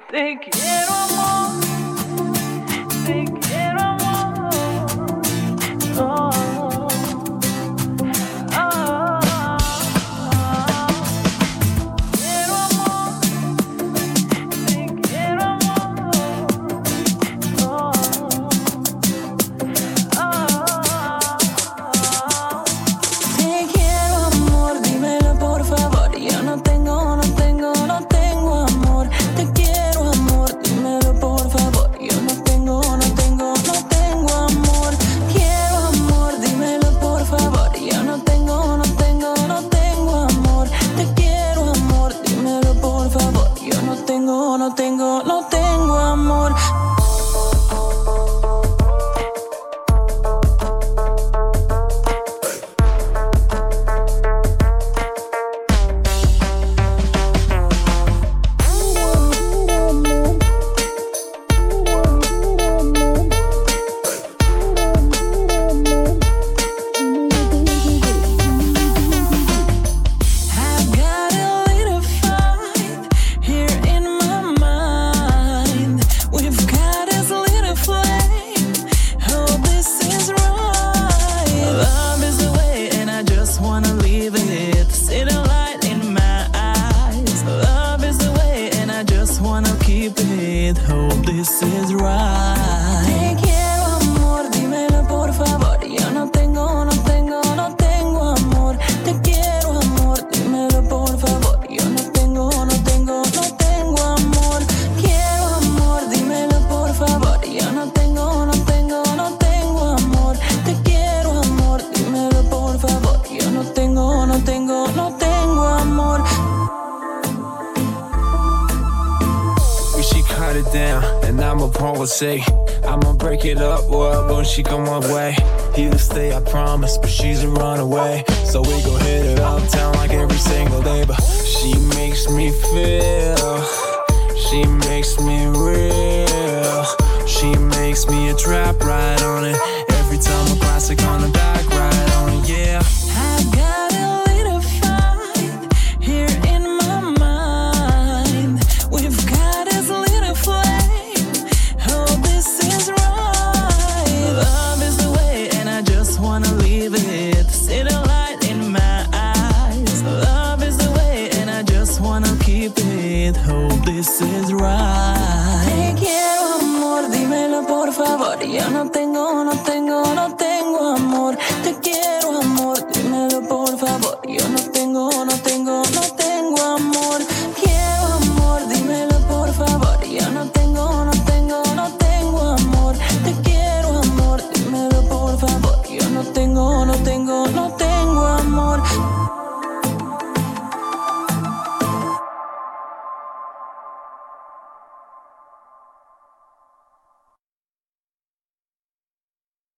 Te quiero amor, te quiero amor. Oh, oh, oh. Quiero amor, te quiero amor. Oh, oh. Te quiero amor, dímelo por favor. Yo no tengo amor. Te quiero amor, dímelo por favor. Yo no tengo amor. Quiero amor, dímelo por favor. Yo no tengo amor. Te quiero amor, dímelo por favor. Yo no tengo amor. Hope this is right. Te quiero amor, dímelo por favor. Yo no tengo amor. Te quiero amor, dímelo por favor. Yo no tengo amor. Quiero amor, dímelo por favor. Yo no tengo amor. Te quiero amor, dímelo por favor. Yo no tengo amor. She cut it down, and I'ma say I'ma break it up, boy, when she come my way. Here stay, I promise, but she's a runaway. So we gon' hit it uptown like every single day. But she makes me feel, she makes me real. She makes me a trap right on it. Every time a classic on the back, right on it, yeah. Hope this is right. Te quiero amor, dímelo por favor. Yo no tengo amor. Te quiero